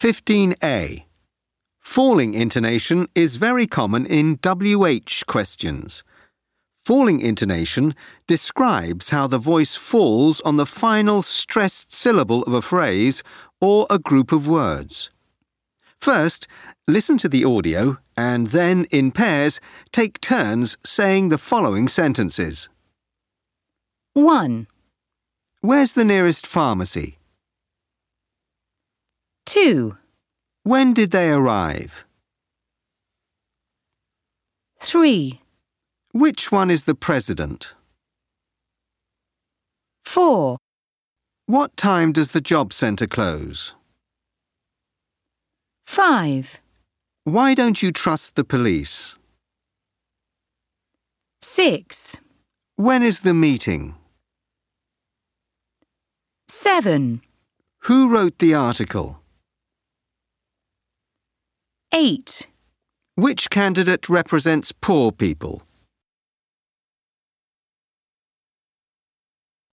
15A. Falling intonation is very common in WH questions. Falling intonation describes how the voice falls on the final stressed syllable of a phrase or a group of words. First, listen to the audio and then, in pairs, take turns saying the following sentences. 1, Where's the nearest pharmacy? 2, When did they arrive? 3, Which one is the president? 4, What time does the job centre close? 5, Why don't you trust the police? 6, When is the meeting? 7, Who wrote the article? 8. Which candidate represents poor people?